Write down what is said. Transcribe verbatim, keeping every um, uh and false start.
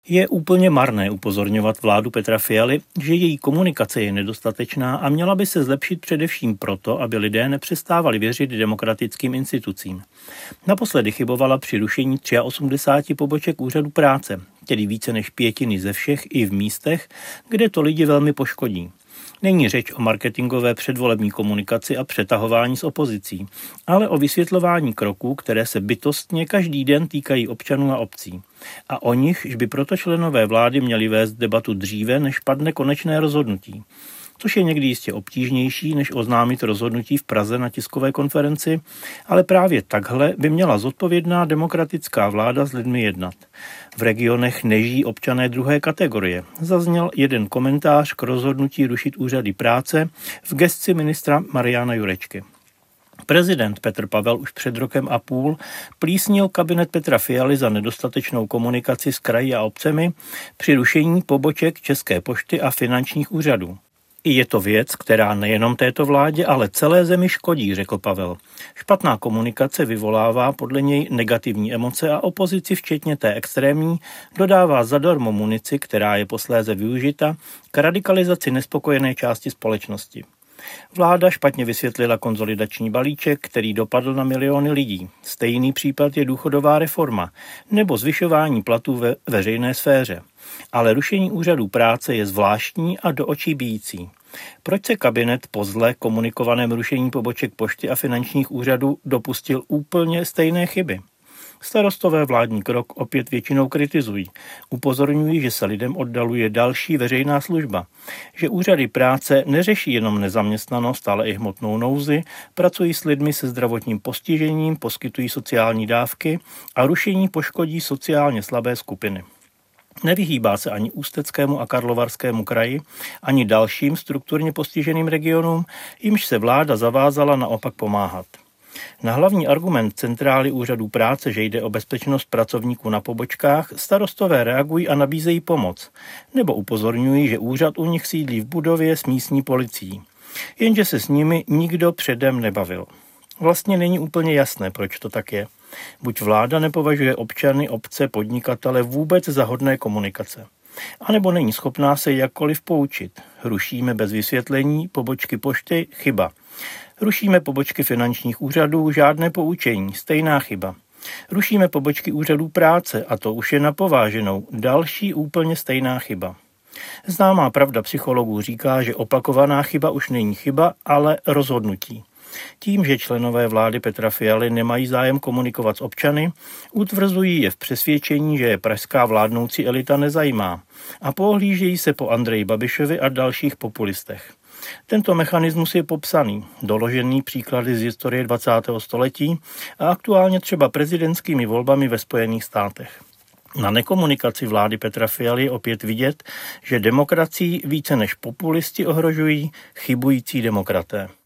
Je úplně marné upozorňovat vládu Petra Fialy, že její komunikace je nedostatečná a měla by se zlepšit především proto, aby lidé nepřestávali věřit demokratickým institucím. Naposledy chybovala při rušení osmdesáti tři poboček úřadu práce, tedy více než pětiny ze všech i v místech, kde to lidi velmi poškodí. Není řeč o marketingové předvolební komunikaci a přetahování s opozicí, ale o vysvětlování kroků, které se bytostně každý den týkají občanů a obcí. A o nichž by proto členové vlády měli vést debatu dříve, než padne konečné rozhodnutí. Což je někdy jistě obtížnější, než oznámit rozhodnutí v Praze na tiskové konferenci, ale právě takhle by měla zodpovědná demokratická vláda s lidmi jednat. V regionech nežijí občané druhé kategorie. Zazněl jeden komentář k rozhodnutí rušit úřady práce v gesci ministra Mariana Jurečky. Prezident Petr Pavel už před rokem a půl plísnil kabinet Petra Fialy za nedostatečnou komunikaci s kraji a obcemi při rušení poboček České pošty a finančních úřadů. I je to věc, která nejenom této vládě, ale celé zemi škodí, řekl Pavel. Špatná komunikace vyvolává podle něj negativní emoce a opozici, včetně té extrémní, dodává zadarmo munici, která je posléze využita k radikalizaci nespokojené části společnosti. Vláda špatně vysvětlila konsolidační balíček, který dopadl na miliony lidí. Stejný případ je důchodová reforma nebo zvyšování platů ve veřejné sféře. Ale rušení úřadů práce je zvláštní a do očí bijící. Proč se kabinet po zle komunikovaném rušení poboček pošty a finančních úřadů dopustil úplně stejné chyby? Starostové vládní krok opět většinou kritizují. Upozorňují, že se lidem oddaluje další veřejná služba, že úřady práce neřeší jenom nezaměstnanost, ale i hmotnou nouzi, pracují s lidmi se zdravotním postižením, poskytují sociální dávky a rušení poškodí sociálně slabé skupiny. Nevyhýbá se ani Ústeckému a Karlovarskému kraji, ani dalším strukturně postiženým regionům, jimž se vláda zavázala naopak pomáhat. Na hlavní argument centrály úřadů práce, že jde o bezpečnost pracovníků na pobočkách, starostové reagují a nabízejí pomoc, nebo upozorňují, že úřad u nich sídlí v budově s místní policií. Jenže se s nimi nikdo předem nebavil. Vlastně není úplně jasné, proč to tak je. Buď vláda nepovažuje občany, obce, podnikatele vůbec za hodné komunikace, anebo není schopná se jakkoliv poučit. Rušíme bez vysvětlení pobočky pošty, chyba. Rušíme pobočky finančních úřadů, žádné poučení, stejná chyba. Rušíme pobočky úřadů práce a to už je na pováženou, další úplně stejná chyba. Známá pravda psychologů říká, že opakovaná chyba už není chyba, ale rozhodnutí. Tím, že členové vlády Petra Fialy nemají zájem komunikovat s občany, utvrzují je v přesvědčení, že je pražská vládnoucí elita nezajímá a pohlížejí se po Andreji Babišovi a dalších populistech. Tento mechanismus je popsaný, doložený příklady z historie dvacátého století a aktuálně třeba prezidentskými volbami ve Spojených státech. Na nekomunikaci vlády Petra Fialy je opět vidět, že demokracii více než populisti ohrožují chybující demokraté.